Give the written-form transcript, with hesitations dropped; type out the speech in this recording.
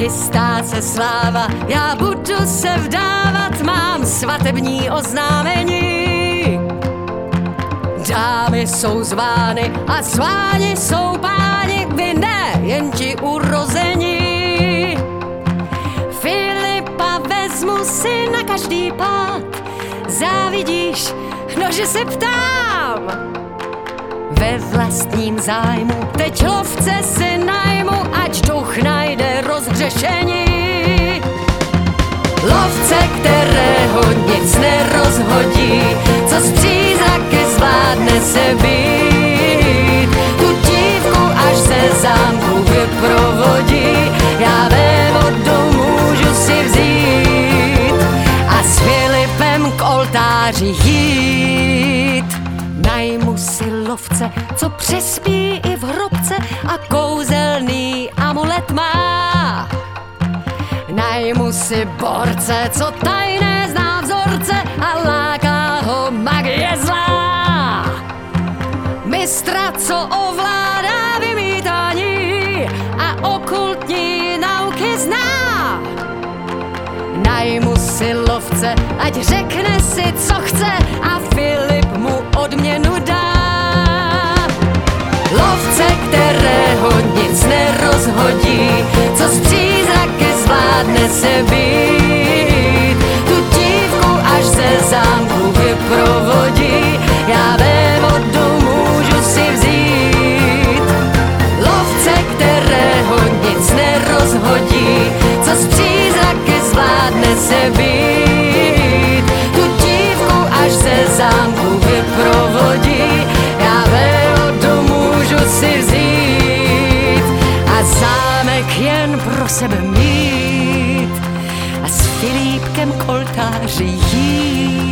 chystá se sláva, já budu se vdávat, mám svatební oznámení. Dámy jsou zvány a zváni jsou páni, vy ne, jen ti urození. Filipa vezmu si na každý pád, závidíš, nože se ptám. Ve vlastním zájmu teď lovce si najmu, ať duch najde rozhřešení. Lovce, kterého nic nerozhodí, co z přízraky zvládne se být. Tu dívku až ze zámku vyprovodí, já vévodu můžu si vzít a s Filipem k oltáři jít. Najmu si lovce, co přespí i v hrobce a kouzelný amulet má. Najmu si borce, co tajné zná vzorce a láká ho magie zlá. Mistra, co ovládá vymítání a okultní nauky zná. Najmu si lovce, ať řekne si, co chce a Filip mu odměnu dá. Lovce, kterého nic nerozhodí, co z přízraky zvládne se být. Tu dívku až ze zámku vyprovodí, já vévodu můžu si vzít. Lovce, kterého nic nerozhodí, co z přízraky zvládne se být. Tu dívku až ze zámku vyprovodí, já vévodu můžu si vzít a zámek jen pro sebe mít a s Filipkem k oltáři jít.